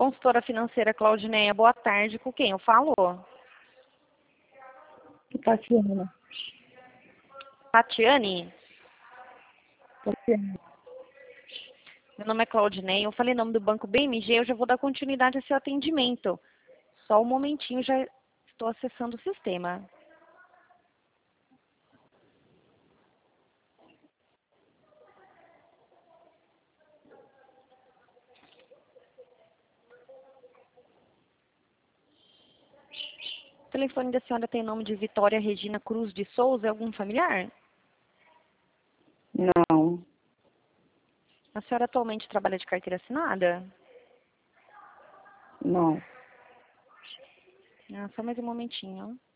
Consultora financeira Claudineia, boa tarde. Com quem eu falo? Tatiana. Tatiane? Tatiana. Meu nome é Claudineia. Eu falei nome do Banco BMG. Eu já vou dar continuidade ao seu atendimento. Só um momentinho, já estou acessando o sistema. O telefone da senhora tem nome de Vitória Regina Cruz de Souza? É algum familiar? Não. A senhora atualmente trabalha de carteira assinada? Não. Só mais um momentinho.